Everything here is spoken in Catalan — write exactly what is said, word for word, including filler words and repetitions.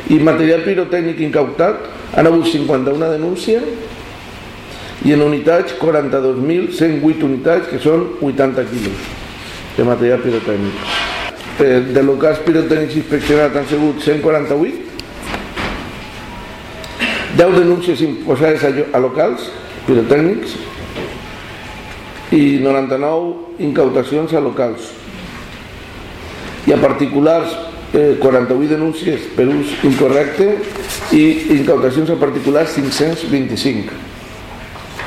I material pirotècnic incautat han hagut cinquanta-una denúncies i en unitats quaranta-dos mil cent vuit unitats, que són vuitanta quilos de material pirotècnic. De locals pirotècnics inspeccionats han sigut cent quaranta-vuit, deu denúncies imposades a locals pirotècnics i noranta-nou incautacions a locals. I a particulars, eh, quaranta-vuit denúncies per ús incorrecte i incautacions a particulars cinc-cents vint-i-cinc.